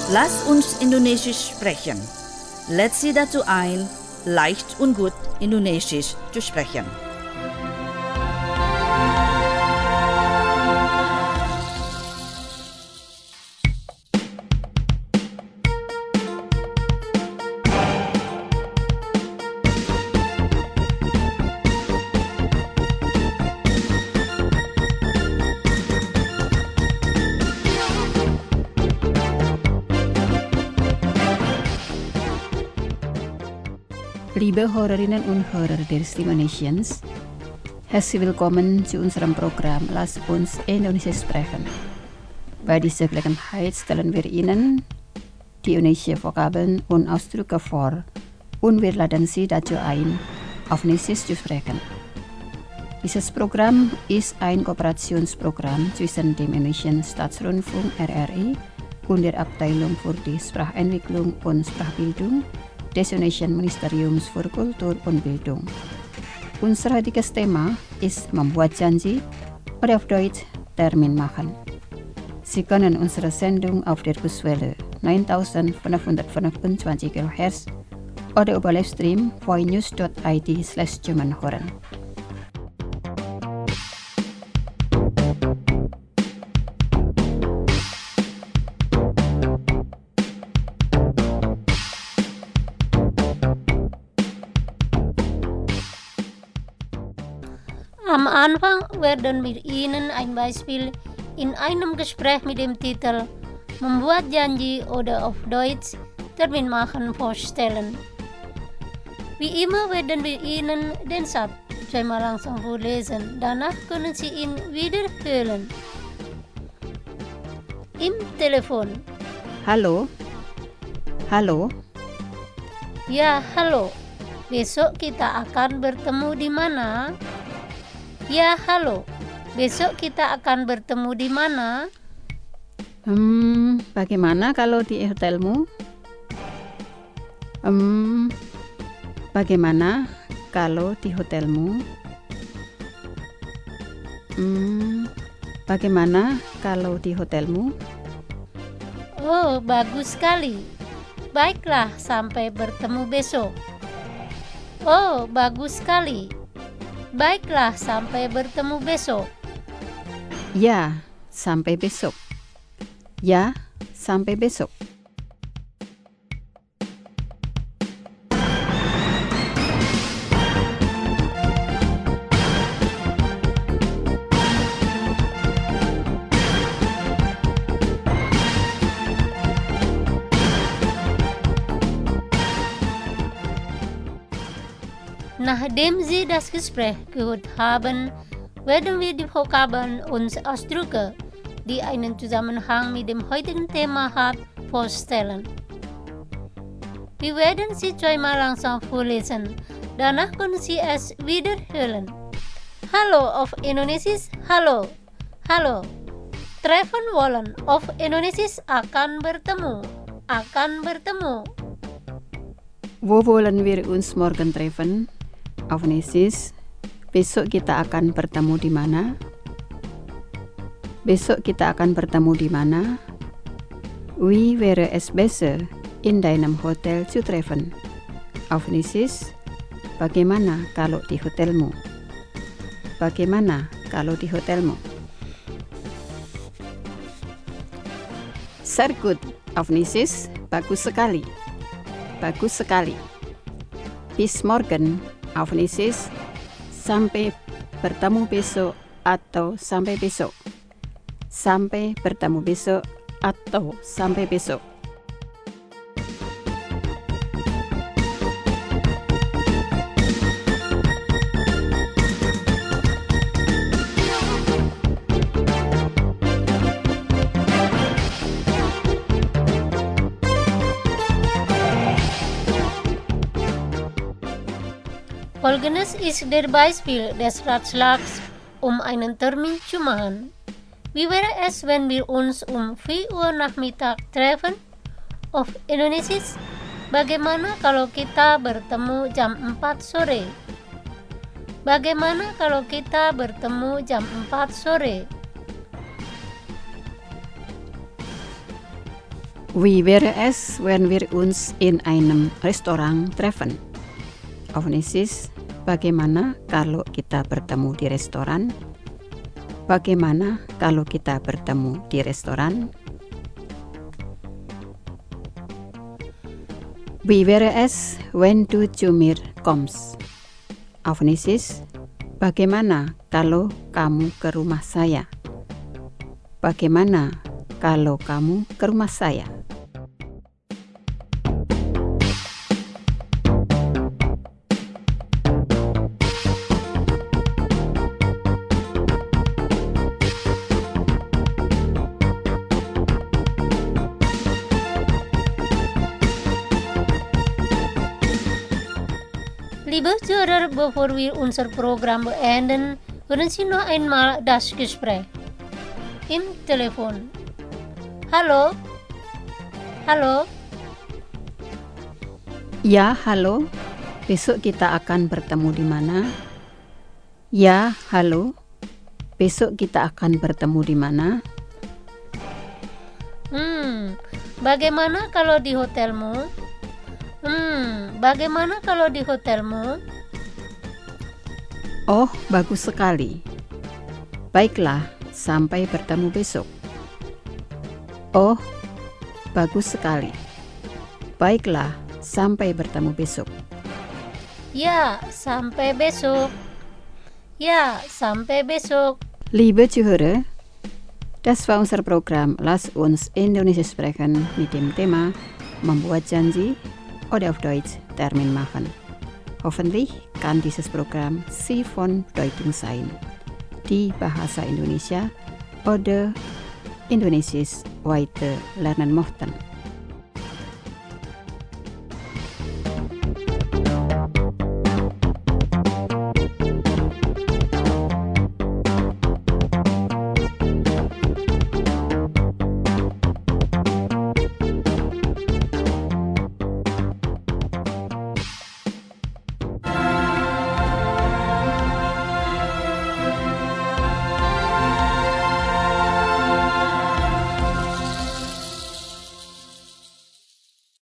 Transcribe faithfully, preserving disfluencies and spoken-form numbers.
Lass uns Indonesisch sprechen. Let's Sie dazu ein, leicht und gut Indonesisch zu sprechen. Liebe Hörerinnen und Hörer der Stimme Nations, herzlich willkommen zu unserem Programm Lass uns Indonesisch sprechen. Bei dieser Gelegenheit stellen wir Ihnen die indonesische Vokabeln und Ausdrücke vor und wir laden Sie dazu ein, auf Indonesisch zu sprechen. Dieses Programm ist ein Kooperationsprogramm zwischen dem Indonesischen Staatsrundfunk R R I und der Abteilung für die Sprachentwicklung und Sprachbildung des Indonesischen Ministeriums für Kultur und Bildung. Unser heutiges Thema ist membuat janji oder auf Deutsch Termin machen. Sie können unsere Sendung auf der Kurzwelle neuntausendfünfhundertfünfundzwanzig Kilohertz oder über Livestream voinews dot i d slash German hören. Am Anfang werden wir Ihnen ein Beispiel in einem Gespräch mit dem Titel Membuat Janji oder auf Deutsch Termin machen vorstellen. Wie immer werden wir Ihnen den Satz zweimal langsam vorlesen, danach können Sie ihn wiederholen. Im Telefon. Halo? Halo? Ya, halo. Besok kita akan bertemu di mana? Ya, halo. Besok kita akan bertemu di mana? Hmm, bagaimana kalau di hotelmu? Hmm, bagaimana kalau di hotelmu? Hmm, bagaimana kalau di hotelmu? Oh, bagus sekali. Baiklah, sampai bertemu besok. Oh, bagus sekali. Baiklah, sampai bertemu besok. Ya, sampai besok. Ya, sampai besok. Nachdem Sie das Gespräch gehört haben, werden wir die Vokabeln und Ausdrücke, die einen Zusammenhang mit dem heutigen Thema hat, vorstellen. Wir werden sie zweimal langsam vorlesen, danach können Sie es wiederholen. Hallo auf Indonesisch, hallo, hallo. Treffen wollen auf Indonesisch akan bertemu, akan bertemu. Wo wollen wir uns morgen treffen? Auf Indonesisch, besok kita akan bertemu di mana? Besok kita akan bertemu di mana? Wie wäre es besser, in deinem Hotel zu treffen? Auf Indonesisch, bagaimana kalau di hotelmu? Bagaimana kalau di hotelmu? Sehr gut. Auf Indonesisch, bagus sekali. Bagus sekali. Bis morgen. Auf Indonesisch, sampai bertemu besok atau sampai besok. Sampai bertemu besok atau sampai besok. Folgendes ist der Beispiel des Ratschlags, um einen Termin zu machen. Wie wäre es, wenn wir uns um vier Uhr Nachmittag treffen? Auf Indonesisch, bagaimana kalau kita bertemu jam empat sore? Bagaimana kalau kita bertemu jam empat sore? Wie wäre es, wenn wir uns in einem Restaurant treffen? Auf Indonesisch, bagaimana kalau kita bertemu di restoran? Bagaimana kalau kita bertemu di restoran? Wie wäre es, wenn du zu mir kommst? Auf Indonesisch, bagaimana kalau kamu ke rumah saya? Bagaimana kalau kamu ke rumah saya? Liebe Zuhörer, bevor wir unser Programm beenden, hören Sie noch einmal das Gespräch. Im Telefon. Halo? Halo? Ya, halo. Besok kita akan bertemu di mana? Ya, halo. Besok kita akan bertemu di mana? Hmm, bagaimana kalau di hotelmu? Hmm, bagaimana kalau di hotelmu? Oh, bagus sekali. Baiklah, sampai bertemu besok. Oh, bagus sekali. Baiklah, sampai bertemu besok. Ya, sampai besok. Ja, sampai besok. Liebe Zuhörer, das war unser Programm Lass uns Indonesisch sprechen mit dem Thema Membuat Janji oder auf Deutsch Termin machen. Hoffentlich kann dieses Programm Sie von Bedeutung sein, die Bahasa Indonesia oder Indonesisch weiter lernen möchten.